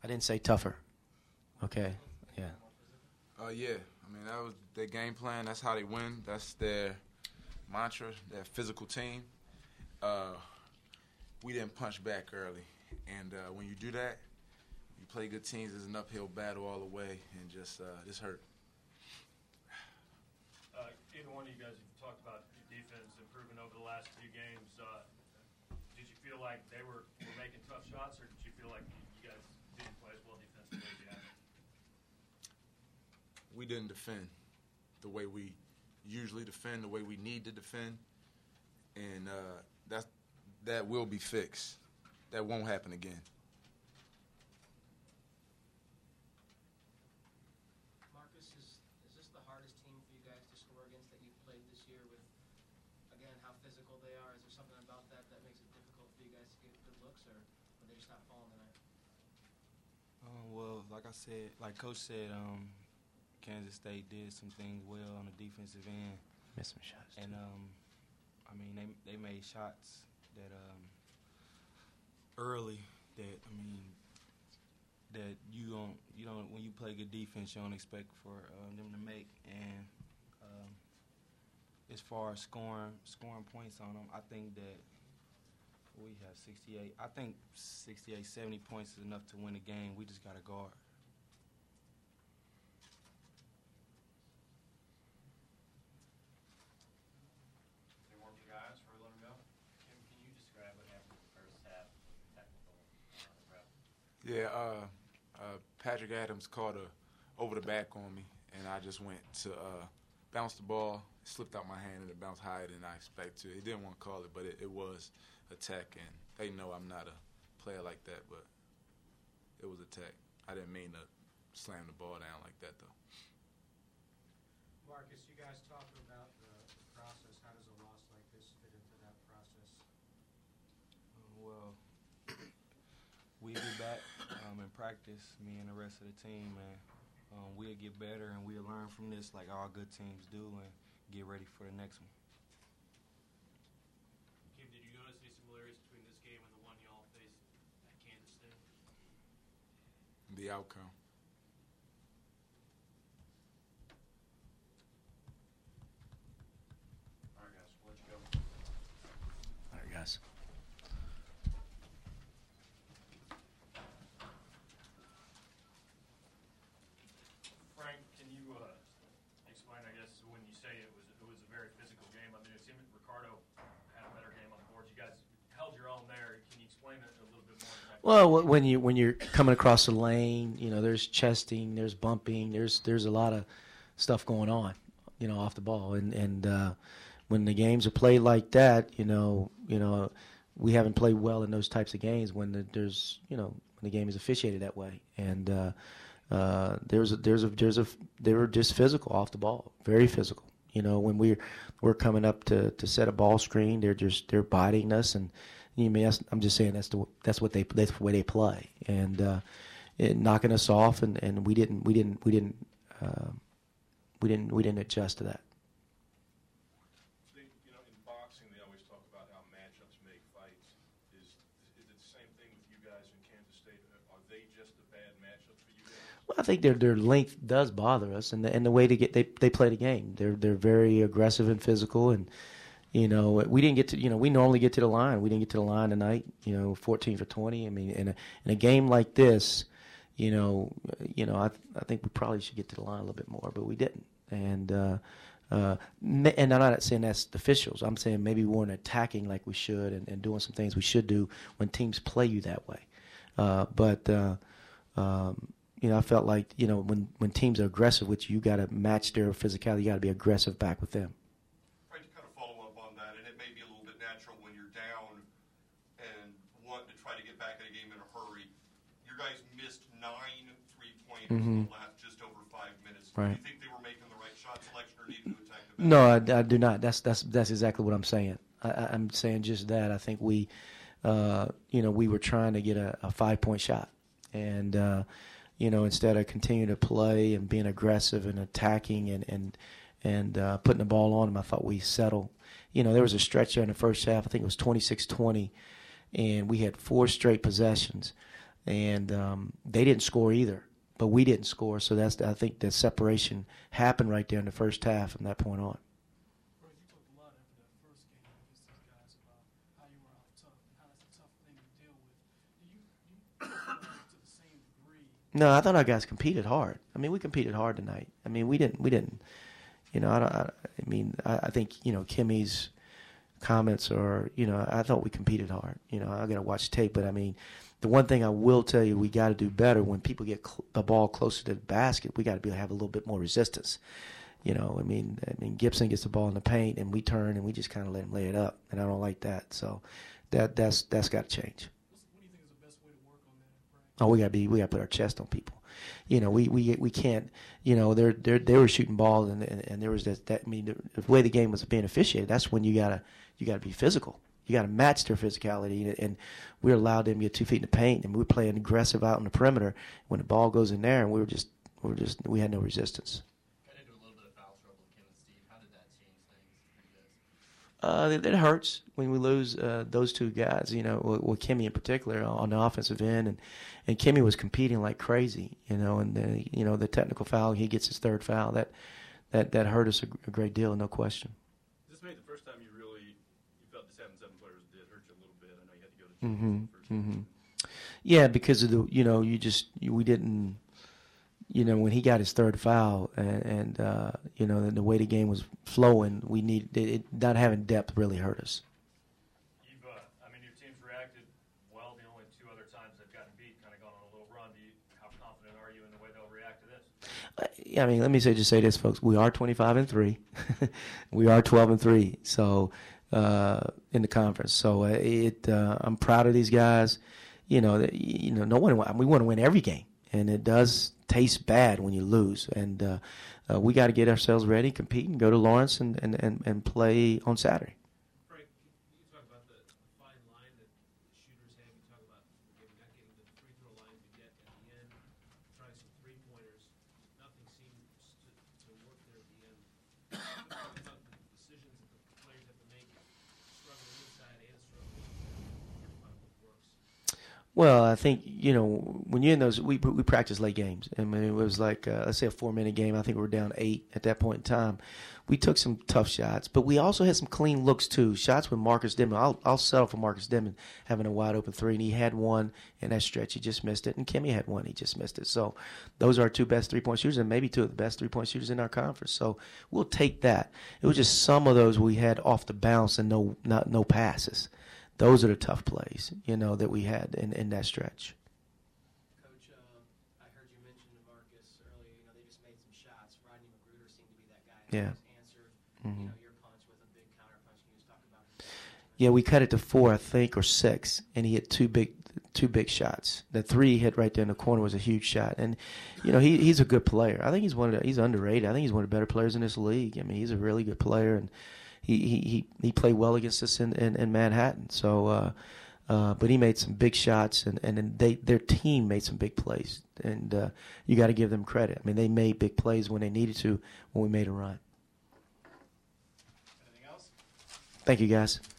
I didn't say tougher. Okay. Yeah. Yeah. I mean, that was their game plan. That's how they win. That's their mantra, their physical team. We didn't punch back early. And when you do that, you play good teams. It's an uphill battle all the way, and just hurt. Either one of you guys have talked about your defense improving over the last few games. Did you feel like they were making tough shots, or did you feel like you guys didn't play as well defensively as you have? We didn't defend the way we usually defend, the way we need to defend, and that will be fixed. That won't happen again. Marcus, is this the hardest team for you guys to score against that you've played this year with, again, how physical they are? Is there something about that that makes it difficult for you guys to get good looks, or are they just not falling tonight? Well, like I said, like Coach said, Kansas State did some things well on the defensive end. Missed some shots. And, I mean, they made shots that early that, I mean, that you don't when you play good defense, you don't expect for them to make. And as far as scoring points on them, I think that we have 68. I think 68, 70 points is enough to win the game. We just got to guard. Any more for guys before we let them go? Kim, can you describe what happened in the first half technical rep? Yeah, Patrick Adams caught a over the back on me, and I just went to bounce the ball. It slipped out my hand, and it bounced higher than I expected to. He didn't want to call it, but it was a tech, and they know I'm not a player like that, but it was a tech. I didn't mean to slam the ball down like that, though. Marcus, you guys talking about the process. How does a loss like this fit into that process? Well, we'll be back in practice, me and the rest of the team, and we'll get better and we'll learn from this like all good teams do and get ready for the next one. Kim, did you notice any similarities between this game and the one y'all faced at Kansas State? The outcome. All right, guys, we'll let you go. All right, guys. Frank, can you explain, I guess, when you say it was a very physical game? I mean, it seemed that Ricardo had a better game on the board. You guys held your own there. Can you explain it a little bit more? Well, when you're coming across the lane, there's chesting, there's bumping, there's a lot of stuff going on, off the ball, and when the games are played like that, we haven't played well in those types of games when when the game is officiated that way, and they were just physical off the ball, very physical. When we're coming up to set a ball screen, they're biting us, and I'm just saying that's the way they play, and knocking us off, and we didn't adjust to that. In boxing, they always talk about how matchups make fights. Is it the same thing with you guys in Kansas State? Are they just a bad matchup for you guys? Well, I think their length does bother us, and the way they play the game. They're very aggressive and physical, and we didn't get to we normally get to the line. We didn't get to the line tonight. 14 for 20. I mean, in a game like this, I think we probably should get to the line a little bit more, but we didn't. And I'm not saying that's the officials. I'm saying maybe we weren't attacking like we should and doing some things we should do when teams play you that way. I felt like when teams are aggressive with you, you got to match their physicality. You got to be aggressive back with them. Right, to kind of follow up on that, and it may be a little bit natural when you're down and want to try to get back in a game in a hurry. You guys missed 9 3-pointers in the last just over 5 minutes. Right. Do you think they were making the right shot selection or needed to attack the No, I do not. That's exactly what I'm saying. I'm saying just that. I think we were trying to get a 5-point shot, and instead of continuing to play and being aggressive and attacking and putting the ball on them, I thought we settled. There was a stretch there in the first half. I think it was 26-20, and we had 4 straight possessions. and they didn't score either, but we didn't score. So I think the separation happened right there in the first half from that point on. Bro, you talked a lot after that first game against these guys about how you were out tough and how that's a tough thing to deal with. Do you to the same degree? No, I thought our guys competed hard. I mean, we competed hard tonight. I mean, we didn't. You know, I think, you know, Kimmy's comments are, you know, I thought we competed hard. You know, I got to watch tape, but I mean, the one thing I will tell you, we got to do better when people get the ball closer to the basket. We got to have a little bit more resistance. You know, I mean, Gibson gets the ball in the paint, and we turn and we just kind of let him lay it up, and I don't like that. So that's got to change. What do you think is the best way to work on that, Frank? Oh, we got to put our chest on people. You know, we can't. You know, they were shooting balls, and there was that. I mean, the way the game was being officiated, that's when you gotta be physical. You got to match their physicality, and we allowed them to get 2 feet in the paint, and we were playing aggressive out in the perimeter. When the ball goes in there, and we had no resistance. Got into a little bit of foul trouble with Kim and Steve. How did that change things for you guys? It hurts when we lose those two guys. You know, with Kimmy in particular on the offensive end, and Kimmy was competing like crazy. You know, and the technical foul, he gets his third foul. That hurt us a great deal, no question. Is this maybe the first time you felt this having 7 players did hurt you a little bit? I know you had to go to Yeah, because of we didn't. You know, when he got his third foul, and you know, the way the game was flowing, we needed it. Not having depth really hurt us. Your team's reacted well. The only 2 other times they've gotten beat, kind of gone on a little run. How confident are you in the way they'll react to this? I mean, let me just say this, folks. We are 25-3. We are 12-3. So in the conference. So I'm proud of these guys. We want to win every game, and it does taste bad when you lose. And we got to get ourselves ready, compete, and go to Lawrence and play on Saturday. Frank, you talk about the fine line that the shooters have. You talk about maybe not getting to the free throw line to get at the end, trying some three-pointers. Nothing seems to work there at the end. Talk about the decisions that the players have to make, struggling inside and struggling outside. Talk about what works. Well, I think, when you're in those, we practice late games. I mean, it was like, let's say a 4-minute game. I think we were down 8 at that point in time. We took some tough shots, but we also had some clean looks too. Shots with Marcus Denmon. I'll settle for Marcus Denmon having a wide open 3, and he had one in that stretch. He just missed it, and Kimmy had one. He just missed it. So those are our 2 best 3-point shooters, and maybe 2 of the best 3-point shooters in our conference. So we'll take that. It was just some of those we had off the bounce and no passes. Those are the tough plays, that we had in that stretch. Coach, I heard you mention to Marcus earlier, they just made some shots. Rodney Magruder seemed to be that guy who Yeah. answered, your punch with a big counter punch. Can you just talk about it? Yeah, we cut it to 4, I think, or 6, and he hit two big shots. The 3 he hit right there in the corner was a huge shot, and he's a good player. I think he's underrated. I think he's one of the better players in this league. I mean, he's a really good player, and he played well against us in Manhattan. So, but he made some big shots, and then their team made some big plays, and you got to give them credit. I mean, they made big plays when they needed to when we made a run. Anything else? Thank you, guys.